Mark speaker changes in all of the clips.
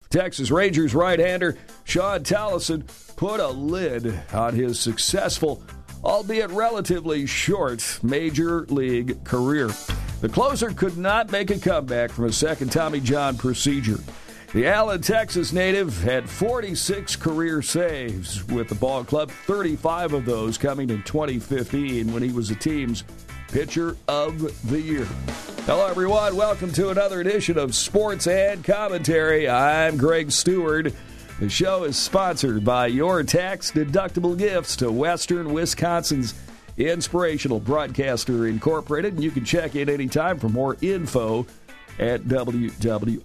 Speaker 1: Texas Rangers right-hander Shawn Tolleson put a lid on his successful, albeit relatively short, Major League career. The closer could not make a comeback from a second Tommy John procedure. The Allen, Texas native had 46 career saves with the ball club, 35 of those coming in 2015 when he was the team's Pitcher of the Year. Hello, everyone. Welcome to another edition of Sports and Commentary. I'm Greg Stewart. The show is sponsored by your tax-deductible gifts to Western Wisconsin's Inspirational Broadcaster Incorporated. And you can check in anytime for more info at WWIB.com.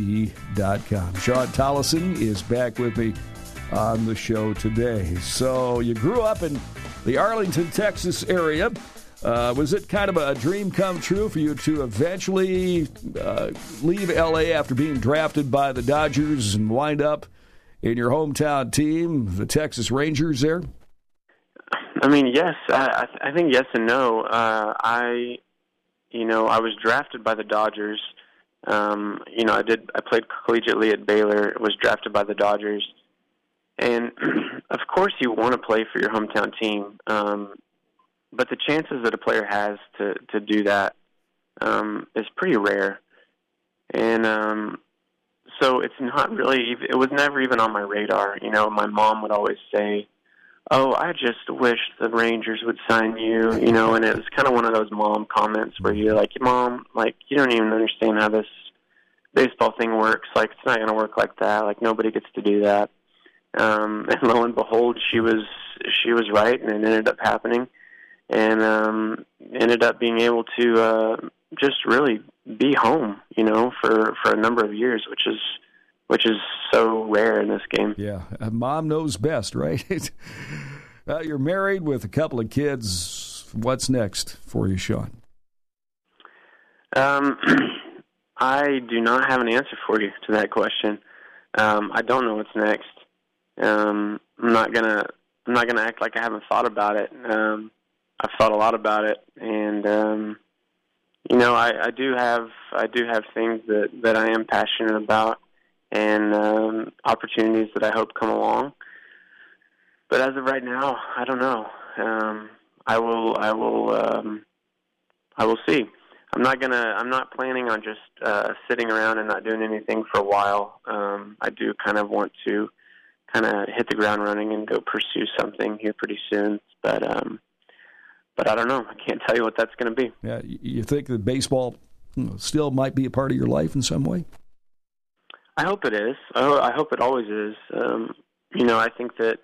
Speaker 1: Shawn Tolleson is back with me on the show today. So you grew up in the Arlington, Texas area. Was it kind of a dream come true for you to eventually leave L.A. after being drafted by the Dodgers and wind up in your hometown team, the Texas Rangers there?
Speaker 2: I mean, yes. I think yes and no. I was drafted by the Dodgers. I played collegiately at Baylor, was drafted by the Dodgers. And, of course, you want to play for your hometown team. But the chances that a player has to do that is pretty rare. And so it's not really, it was never even on my radar. You know, my mom would always say, "Oh, I just wish the Rangers would sign you," and it was kind of one of those mom comments where you're like, "Mom, like, you don't even understand how this baseball thing works. Like, it's not going to work like that. Like, nobody gets to do that." And lo and behold, she was right, and it ended up happening. And ended up being able to just really be home, for a number of years, which is so rare in this game.
Speaker 1: Yeah, mom knows best, right? You're married with a couple of kids. What's next for you, Shawn?
Speaker 2: I do not have an answer for you to that question. I don't know what's next. I'm not gonna act like I haven't thought about it. I've thought a lot about it, and I do have things that I am passionate about, and opportunities that I hope come along. But as of right now, I don't know. I will see. I'm not planning on just sitting around and not doing anything for a while. I do kind of want to kind of hit the ground running and go pursue something here pretty soon. But I don't know. I can't tell you what that's going to be.
Speaker 1: Yeah, you think that baseball still might be a part of your life in some way?
Speaker 2: I hope it is. I hope it always is. I think that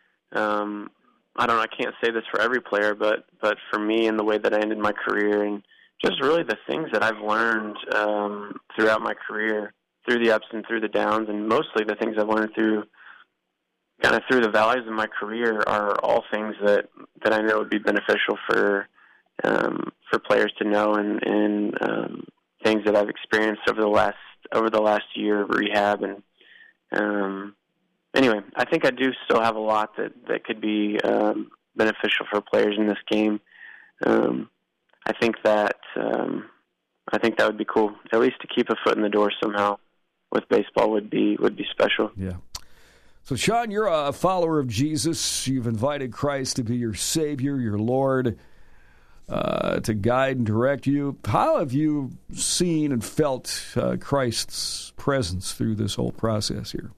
Speaker 2: I can't say this for every player, but for me and the way that I ended my career and just really the things that I've learned throughout my career, through the ups and through the downs, and mostly the things I've learned through the valleys of my career are all things that I know would be beneficial for players to know, and things that I've experienced over the last year of rehab. And anyway, I think I do still have a lot that could be beneficial for players in this game. I think that would be cool. At least to keep a foot in the door somehow with baseball would be special.
Speaker 1: Yeah. So, Shawn, you're a follower of Jesus. You've invited Christ to be your Savior, your Lord, to guide and direct you. How have you seen and felt Christ's presence through this whole process here?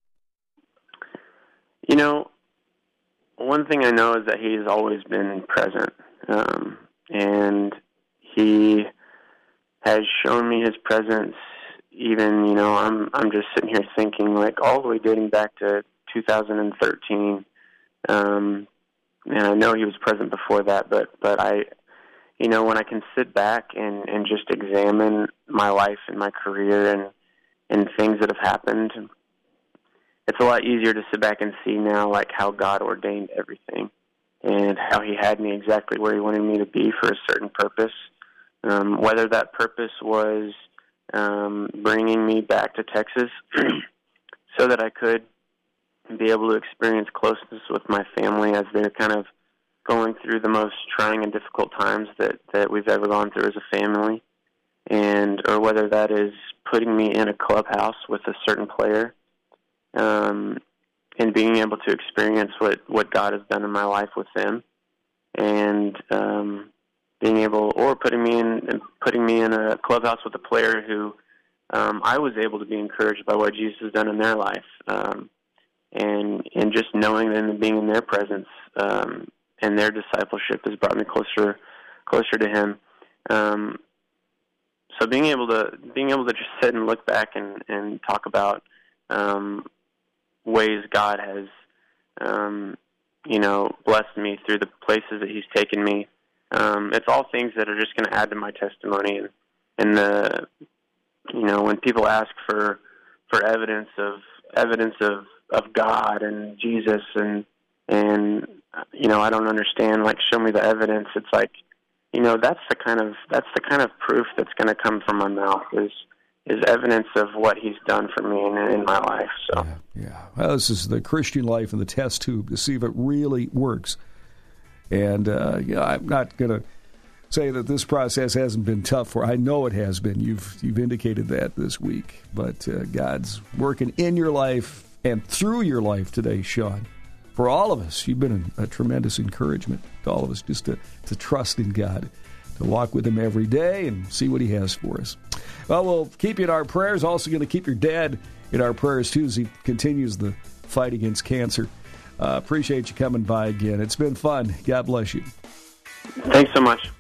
Speaker 2: One thing I know is that He's always been present, and He has shown me His presence. Even, I'm just sitting here thinking, like, all the way dating back to 2013, and I know He was present before that, but I, when I can sit back and just examine my life and my career and things that have happened, it's a lot easier to sit back and see now, like, how God ordained everything and how He had me exactly where He wanted me to be for a certain purpose, whether that purpose was bringing me back to Texas so that I could be able to experience closeness with my family as they're kind of going through the most trying and difficult times that we've ever gone through as a family, or whether that is putting me in a clubhouse with a certain player, and being able to experience what God has done in my life with them, and being able, or putting me in a clubhouse with a player who I was able to be encouraged by what Jesus has done in their life, and just knowing them and being in their presence and their discipleship has brought me closer to Him. So being able to just sit and look back and talk about ways God has blessed me through the places that He's taken me. It's all things that are just going to add to my testimony, and when people ask for evidence of God and Jesus, and I don't understand, like, show me the evidence. It's like, that's the kind of proof that's going to come from my mouth is evidence of what He's done for me in my life. So
Speaker 1: yeah. Well, this is the Christian life in the test tube to see if it really works. And I'm not going to say that this process hasn't been tough for. I know it has been. You've indicated that this week. But God's working in your life and through your life today, Sean. For all of us, you've been a tremendous encouragement to all of us just to trust in God, to walk with Him every day and see what He has for us. Well, we'll keep you in our prayers. Also going to keep your dad in our prayers, too, as he continues the fight against cancer. Appreciate you coming by again. It's been fun. God bless you.
Speaker 2: Thanks so much.